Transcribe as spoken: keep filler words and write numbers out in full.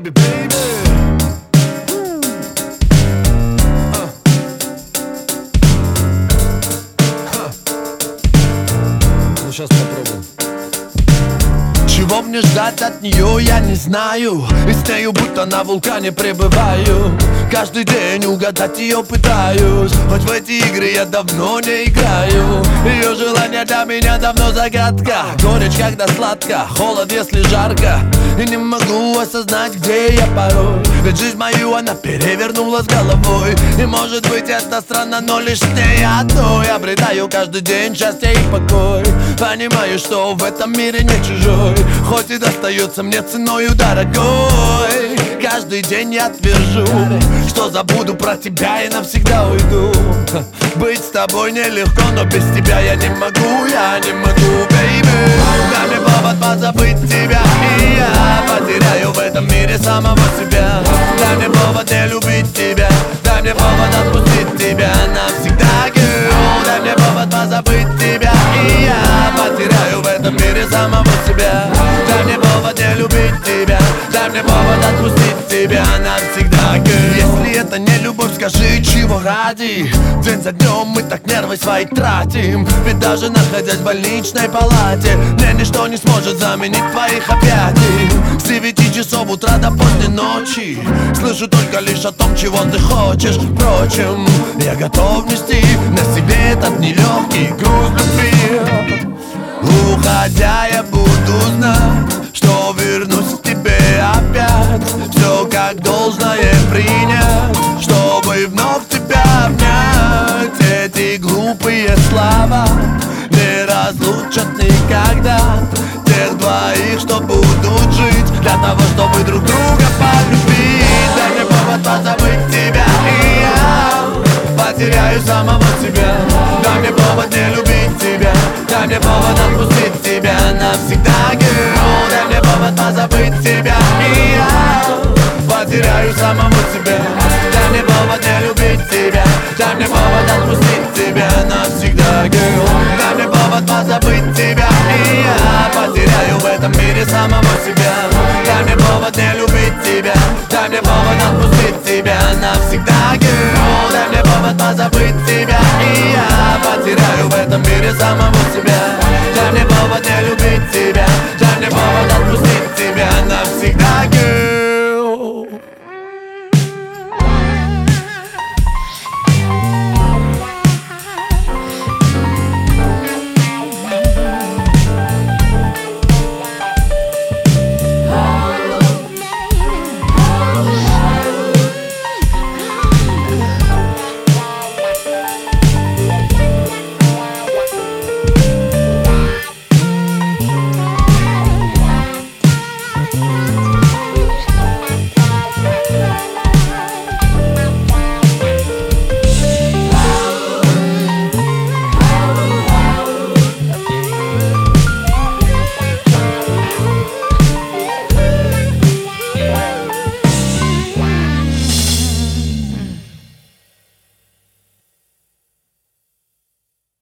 baby, baby. Uh. Huh. Ну сейчас попробуем. Чего мне ждать от нее, я не знаю. И с нею будто на вулкане пребываю. Каждый день угадать ее пытаюсь. Хоть в эти игры я давно не играю. Ее желание для меня давно загадка. Горечь, когда сладко, холод, если жарко. И не могу осознать, где я порой. Ведь жизнь мою она перевернула с головой. И может быть это странно, но лишь с ней одной обретаю каждый день счастье и покой. Понимаю, что в этом мире не чужой. Хоть и достается мне ценою дорогой. Каждый день я твержу, что забуду про тебя и навсегда уйду. Быть с тобой нелегко, но без тебя я не могу, я не могу, baby. Дай мне повод позабыть тебя, и я потеряю в этом мире самого себя. Дай мне повод не любить тебя, дай мне повод отпустить тебя навсегда, girl. Дай мне повод позабыть тебя, и я потеряю в этом мире самого себя. Дай мне повод не любить тебя, дай мне повод отпустить тебя навсегда, girl. Если это не любовь, скажи, чего ради? День за днем мы так нервы свои тратим. Ведь даже находясь в больничной палате, мне ничто не сможет заменить твоих объятий. С девяти часов утра до поздней ночи слышу только лишь о том, чего ты хочешь. Впрочем, я готов нести на себе этот нелегкий груз любви. Уходя я буду знать, что вернусь к тебе опять. Все как должное принять, чтобы вновь тебя обнять. Эти глупые слова не разлучат никогда тех двоих, что будут жить для того, чтобы друг друга полюбить. Дай мне повод позабыть тебя, и я потеряю самого себя. Дай мне повод не любить тебя, дай мне повод отпустить тебя навсегда, girl. Дай мне повод позабыть тебя, и я потеряю самого себя. Дай мне повод не любить тебя, дай мне повод отпустить тебя навсегда, girl. Дай мне повод позабыть тебя, и я потеряю в этом мире самого себя. Дай мне повод не любить тебя, дай мне повод отпустить тебя навсегда, girl. Дай мне повод позабыть тебя, и я потеряю в этом мире самого себя.